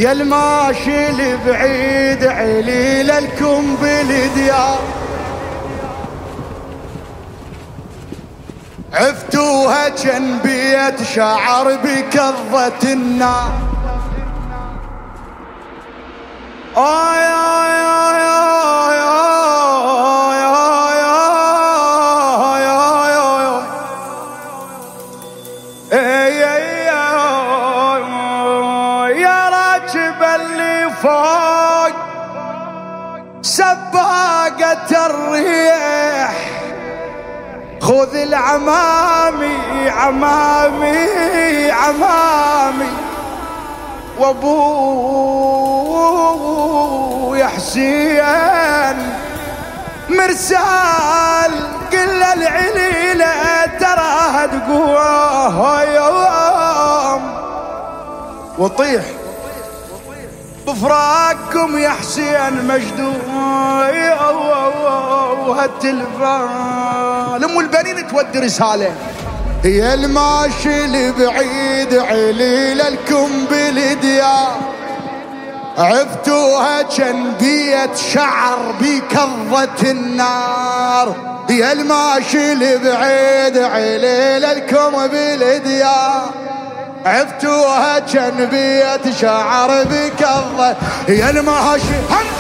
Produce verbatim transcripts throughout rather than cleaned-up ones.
يا الماشي البعيد عليل لكم بالديار، عفتوها جن بيت شعر بكظة النار. آي آي آي آي آي آي آي آي يا راكب اللي فوق سباقة الريح، خذ العمامي عمامي عمامي وابو يا حسين مرسال، قل العليلة تراها تقوى يوم وطيح بفراقكم يا حسين مجدوب وهالتلفان. ام البنين تودي رساله، يا الماشي البعيد عليل لكم بالديار، عفتوها جن بيت شعر بكظة النار. يا الماشي البعيد عليل لكم بالديار، عفتوها جن بيت شعر بكظة. يا الماشي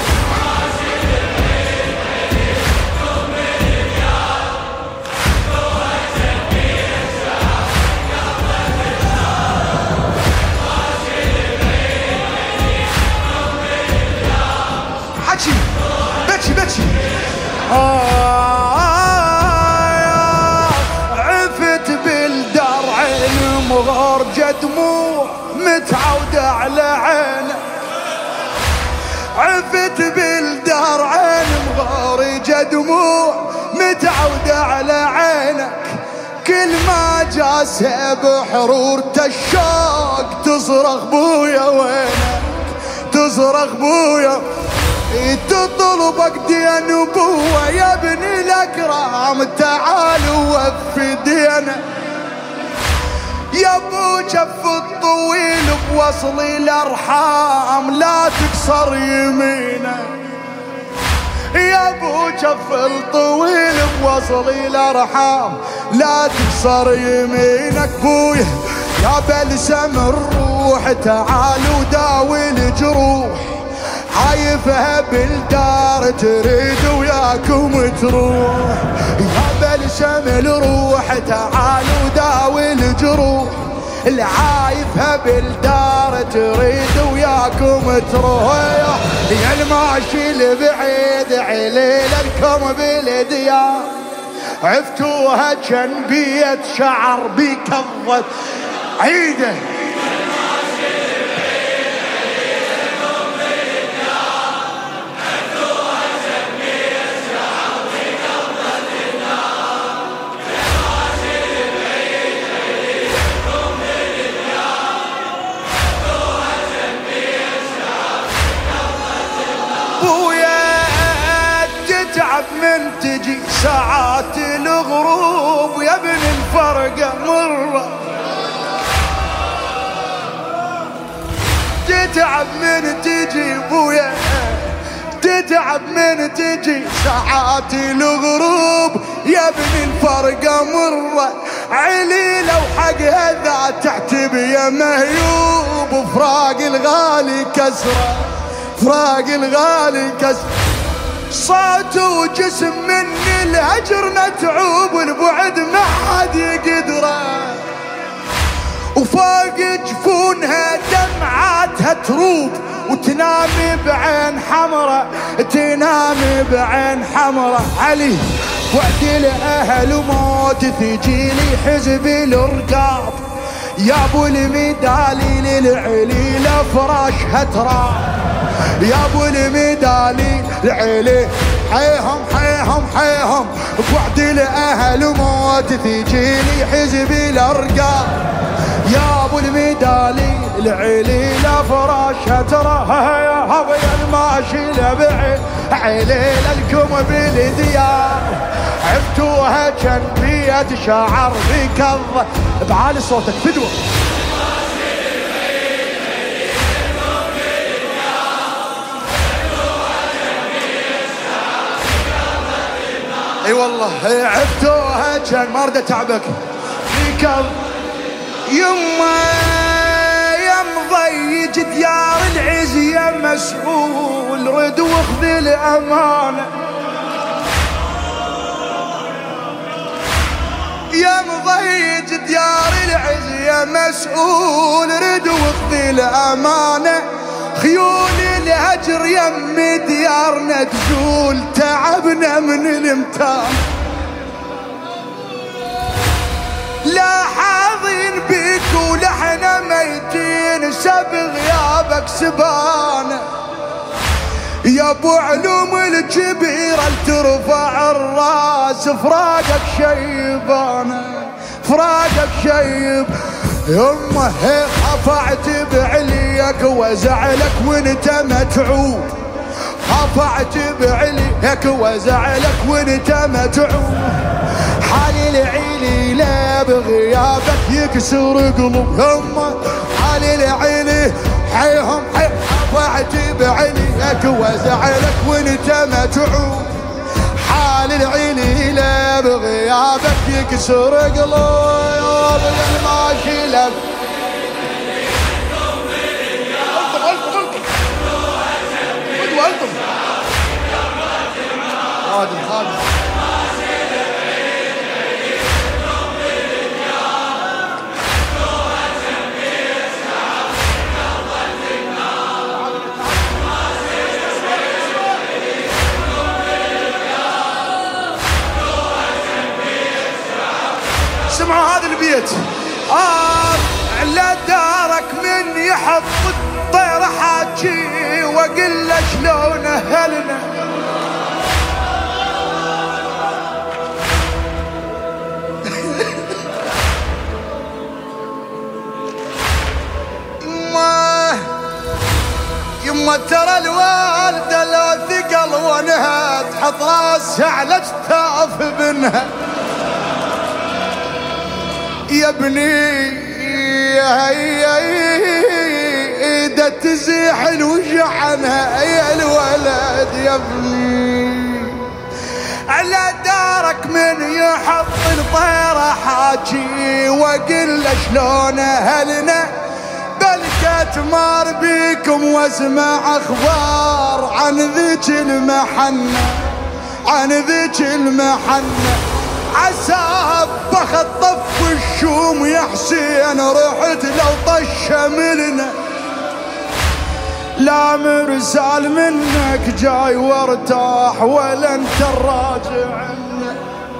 بكي بكي آه عفت بالدرع المغرجة دموع متعودة على عينه، عفت بالدرع المغرجة دموع متعودة على عينك، كل ما جاسه بحرورته الشوق تصرخ بويا وينك، تصرخ بويا تطلبك دين ابوه يا ابن الاكرام تعال ووفي دينه، يا ابو جف الطويل بوصل الارحام لا تكسر يمينه، يا ابو جف الطويل بوصل الارحام لا تكسر يمينك. بويه يا بلسم الروح تعال وداوي الجروح، عايفها بالدار تريد وياكم تروح، يا بلسم الروح تعال وداوي الجروح، اللي عايفها بالدار تريد وياكم تروح. يا الماشي البعيد عليل لكم بالديار، عفتوها جن بيت شعر بكظة عيده. من تجي ساعات الغروب يا ابن الفرقة مرة، تتعب من تجي بويا، تتعب من تجي ساعات الغروب يا ابن الفرقة مرة، عليلة وحق هذا تعتب يا مهيوب، فراق الغالي كسرة، فراق الغالي كسرة، صوت وجسم من الهجر متعوب والبعد ما حد يقدره، وفوق جفونها دمعاتها تروب وتنامي بعين حمرة، تنامي بعين حمرة. علي وعد الأهل وموت تجيلي حزب الرقاب، يا ابو الميدالي للعليلة فراشها تراب، يا ابو الميدالي العلي حيهم حيهم حيهم، بوعد الاهل وموت تجيني حزب الارقام، يا ابو الميدالي العلي لا فراشها تراها يا هبي الماشي لبعي عليل لكم بالديار، عفتوها جنبية شعر بكظة. بعالي صوتك فدوة اي والله عفتوها كان ما رد اتعبك فيك يما يا مضيج ديار العز يا مسؤول رد واخذ الامانه يا مضيج ديار العز يا مسؤول رد واخذ الامانه خيول الهجر يم ديارنا تزول تعبنا من الامتان لا حاضين بيك ولحنا ميتين سب غيابك سبانه يا ابو علوم الكبيرة ترفع الراس فراقك شيبانه فراقك شيب يمه خفعت بعليك وزعلك وانت متعوب خفعت بعليك وزعلك وانت متعوب حالي العيلي لا بغيابك يكسر قلوب يمه حالي العيلي حيهم حي خفعت بعليك وزعلك وانت متعوب حال العيلي لا بغيابك يكسر قلوب الماشي لك خادم خادم اسمعوا هذا البيت آه على دارك من يحط الطير حاجي واقول له شلون اهلنا يما يما ترى الوالده لو ثقل ونها تحط راسها على اجتاف ابنها يا ابني ايده تزيح الوجع عنها يا الولد يا ابني على دارك من يحط الطيره حاجي واقول له شلون اهلنا بلكت مار بيكم واسمع اخبار عن ذيك المحنه عن ذيك المحنه عسى بخطف الشوم يا حسين رحت لو طش ملنا لا مرسال منك جاي وارتاح ولا انت الراجع عنا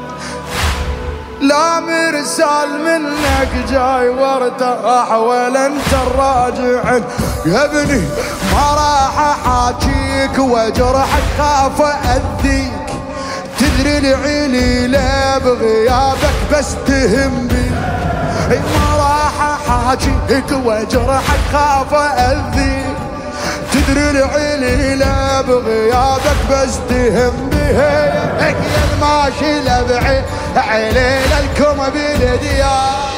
لا مرسال منك جاي وارتاح ولا انت الراجع عنا يا ابني ما راح احاكيك وجرحك خاف اذيك تدري العيلي لا بغيابك بس تهم بي ما راح احاجيك وجرحك خاف اذيك تدري العيلي لا بغيابك بس تهم بي هيك يا الماشي لبعي عيلي لكم بالديار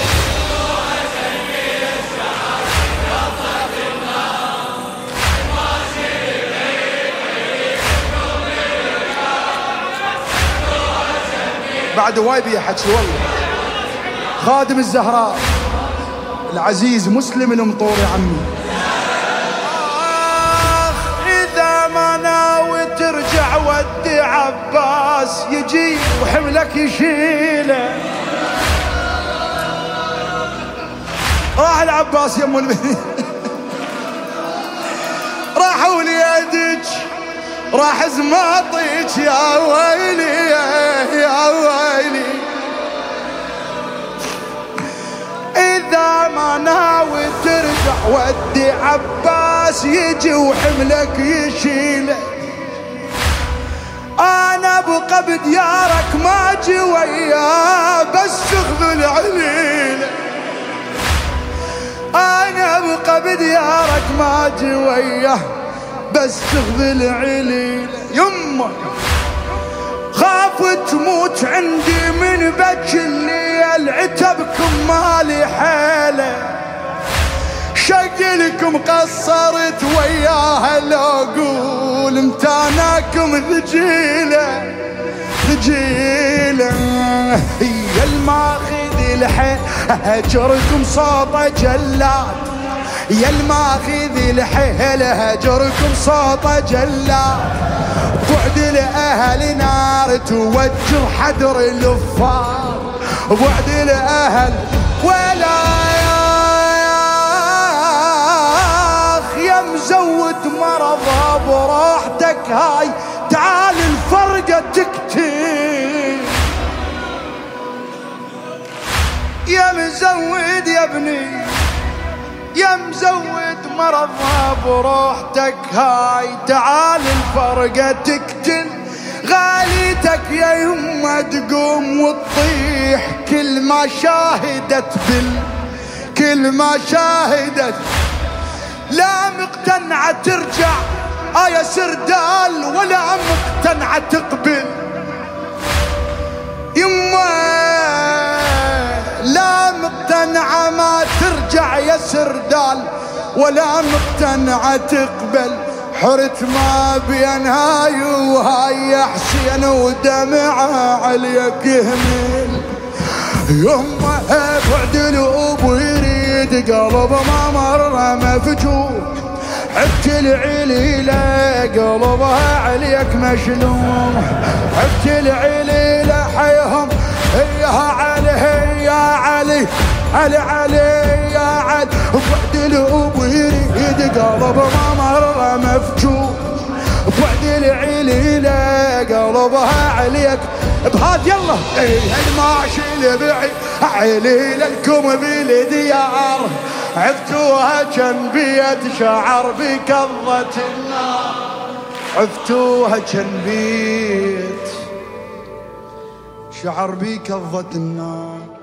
بعد وايد يا حكي والله خادم الزهراء العزيز مسلم المطور يا عمي آخ إذا ما ناوي ترجع ودي عباس يجي وحملك يشيله راح العباس يم المدينة راحوا ليدك راح زماطيك يا ويلي يا ويلي إذا ما ناوي ترجع ودي عباس يجي وحملك يشيله أنا أبقى بديارك ما أجي وياه بس خذ العليلة أنا أبقى بديارك ما أجي وياه بس تخذ العليلة يمه خاف تموت عندي من بج الليل عتبكم مالي حيلة شقلكم قصرت وياها لو اقول امتاناكم ذجيلة الخجيلة. يا الماخذ الحيل هجركم صوت جلاد، يا الماخذ الحيل هجركم صوت جلاد. بعد الأهل نار توجر حدر الفار، بعد الأهل ولا يا مزود مرضها براحتك هاي تعال الفرقة تكتب. يا مزود يا ابني يا مزود مرضها بروحتك هاي تعال الفرقة تقتل. غاليتك يا يما تقوم وتطيح كل ما شاهدت بال كل ما شاهدت. لا مقتنعة ترجع آه يا سردال ولا مقتنعة تقبل. يما لا مقتنعة ما ترجع يا سردال ولا مقتنعة تقبل. حرت ما بين هاي وهاي يا حسين ودمعة عليك يهمل. يما بعد الأب يريد قلب ما مر مفجوع. عبت العليلة قلبها عليك مشلوم، عبت العليلة حيهم هيها علي يا علي علي علي يا علي. بعد الأب يريد قلب ما مر مفجوع، بعد العليلة قلبها عليك بهاد يلا. ايه الماشي لبعي عليلة لكم بالديار، عفتوها جن بيت شعر بكظة النار، عفتوها جن بيت شعر بكظة النار.